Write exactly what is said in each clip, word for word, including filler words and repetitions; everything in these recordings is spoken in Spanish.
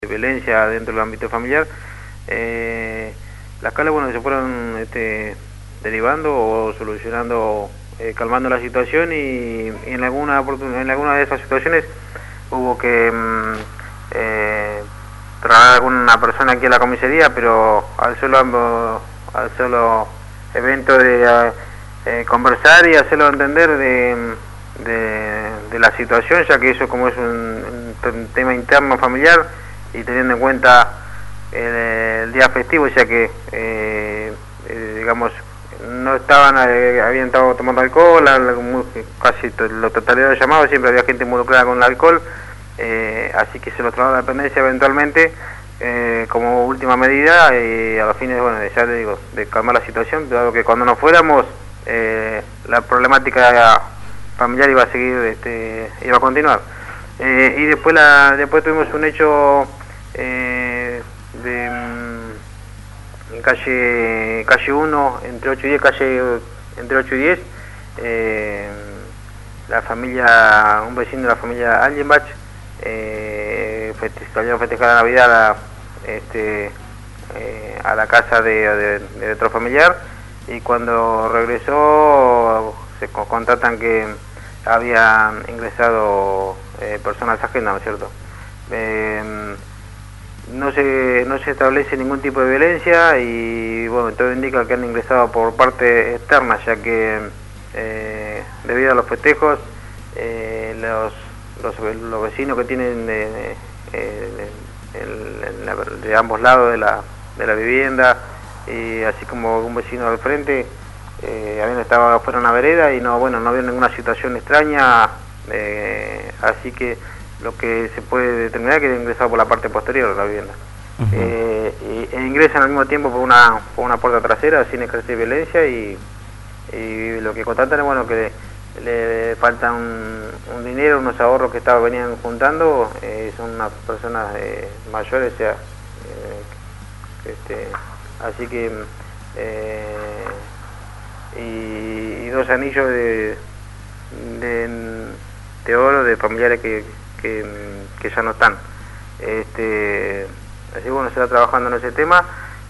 de violencia dentro del ámbito familiar. Eh, las causas, bueno, se fueron este, derivando o solucionando, eh, calmando la situación, y, y en alguna en alguna de esas situaciones hubo que mm, eh, trasladar a alguna persona aquí a la comisaría, pero al solo al solo evento de eh, conversar y hacerlo entender de, de, de la situación, ya que eso, como es un, un tema interno familiar, y teniendo en cuenta el, el día festivo, ya que eh, eh, digamos no estaban, eh, habían estado tomando alcohol, casi la totalidad de los llamados siempre había gente involucrada con el alcohol, eh, así que se lo trasladó a la dependencia eventualmente eh, como última medida, y a los fines, bueno, de, ya le digo, de calmar la situación, dado que cuando nos fuéramos eh, la problemática familiar iba a seguir, este, iba a continuar. Eh, y después la después tuvimos un hecho eh, de en calle calle uno, entre ocho y diez, calle entre ocho y diez, eh, la familia, un vecino de la familia Allenbach, eh, feste, salió a festejar la Navidad a, este, eh, a la casa de, de, de otro familiar, y cuando regresó se contatan que habían ingresado eh, personas ajenas, ¿no es cierto? Eh, no se no se establece ningún tipo de violencia, y bueno, todo indica que han ingresado por parte externa, ya que eh, debido a los festejos, eh, los, los los vecinos que tienen de, de, de, de ambos lados de la de la vivienda, y así como un vecino al frente, eh, habían estado fuera en la vereda, y no bueno no había ninguna situación extraña, eh, así que lo que se puede determinar es que han ingresado por la parte posterior de la vivienda. Uh-huh. eh, y, e ingresan al mismo tiempo por una por una puerta trasera sin ejercer violencia, y, y lo que constatan es, bueno, que le, le falta un, un dinero, unos ahorros que estaba, venían juntando, eh, son unas personas eh, mayores, o sea, eh, este, así que eh, y, y dos anillos de, de, de oro de familiares que Que, que ya no están. Este, así bueno, se está trabajando en ese tema,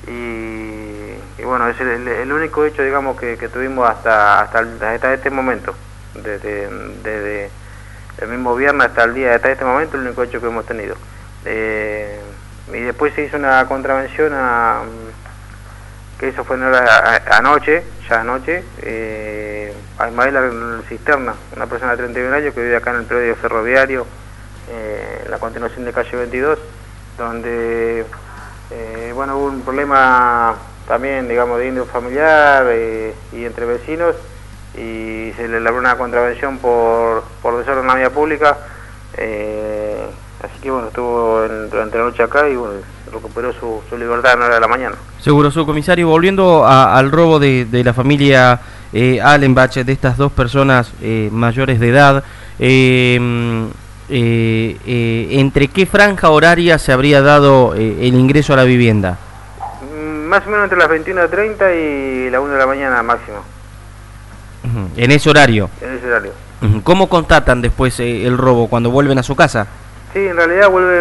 y, y bueno, es el, el único hecho, digamos, que, que tuvimos hasta hasta, el, hasta este momento, desde, desde el mismo viernes hasta el día, hasta este momento, el único hecho que hemos tenido. Eh, y después se hizo una contravención, a, que eso fue a, a, anoche, ya anoche, eh, a Ismael Cisterna, una persona de treinta y un años que vive acá en el predio ferroviario, Eh, la continuación de calle veintidós, donde eh, bueno, hubo un problema también, digamos, de índole familiar eh, y entre vecinos, y se le elaboró una contravención por, por desorden en la vía pública, eh, así que bueno, estuvo en, durante la noche acá, y bueno, recuperó su, su libertad en la hora de la mañana. Seguro, subcomisario, volviendo a, al robo de, de la familia eh, Allenbach, de estas dos personas eh, mayores de edad, eh, Eh, eh, ¿entre qué franja horaria se habría dado eh, el ingreso a la vivienda? Mm, más o menos entre las veintiuna treinta y la una de la mañana máximo. Uh-huh. ¿En ese horario? En ese horario. Uh-huh. ¿Cómo constatan después eh, el robo cuando vuelven a su casa? Sí, en realidad vuelve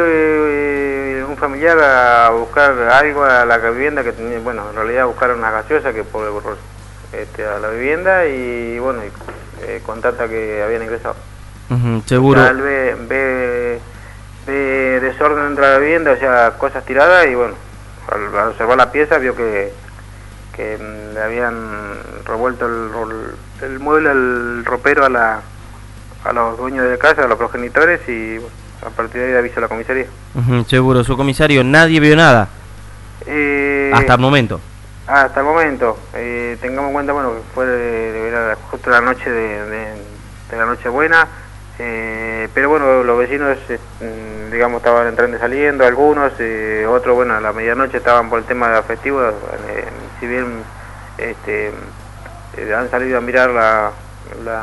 eh, un familiar a buscar algo a la vivienda, que tenía, bueno, en realidad buscaron una gaseosa que por, por este, a la vivienda, y bueno, y, eh, contata que habían ingresado. Uh-huh, seguro. O sea, él ve, ve, ve desorden dentro de la vivienda, o sea, cosas tiradas, y bueno, al, al observar la pieza vio que, que mm, le habían revuelto el, el mueble, el ropero a la a los dueños de la casa, a los progenitores, y bueno, a partir de ahí avisó a la comisaría. Uh-huh, seguro, su comisario, ¿nadie vio nada? Eh, hasta el momento. Hasta el momento, eh, tengamos en cuenta, bueno, que fue de, de, de, justo la noche de, de, de la Nochebuena. Eh, pero bueno, los vecinos, eh, digamos, estaban entrando y saliendo, algunos, eh, otros, bueno, a la medianoche estaban por el tema de festivo, eh, si bien este, eh, han salido a mirar la, la,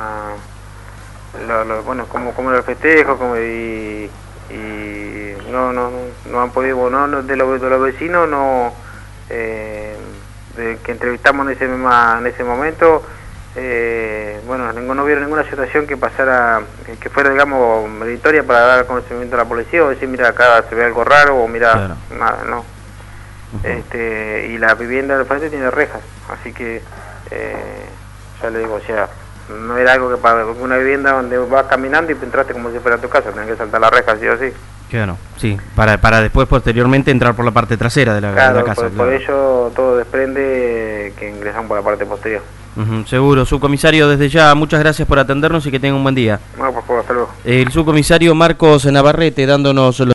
la, la bueno, cómo, cómo era el festejo, como, y, y no, no, no han podido, no, no de, los, de los vecinos, no, eh, de, que entrevistamos en ese, misma, en ese momento, eh, bueno, ninguno, no vieron ninguna situación que pasara, que fuera, digamos, meritoria para dar conocimiento a la policía o decir, mira, acá se ve algo raro o mira, claro. Nada, no. Uh-huh. este, y la vivienda del frente tiene rejas, así que, eh, ya le digo, o sea, no era algo que para una vivienda donde vas caminando y entraste como si fuera tu casa, tenés que saltar la reja, sí o sí. Claro, sí, para para después posteriormente entrar por la parte trasera de la, claro, de la casa. Por, claro, por ello todo desprende que ingresan por la parte posterior. Uh-huh, seguro. Subcomisario, desde ya, muchas gracias por atendernos y que tenga un buen día. No, por favor, hasta luego. El subcomisario Marcos Navarrete dándonos los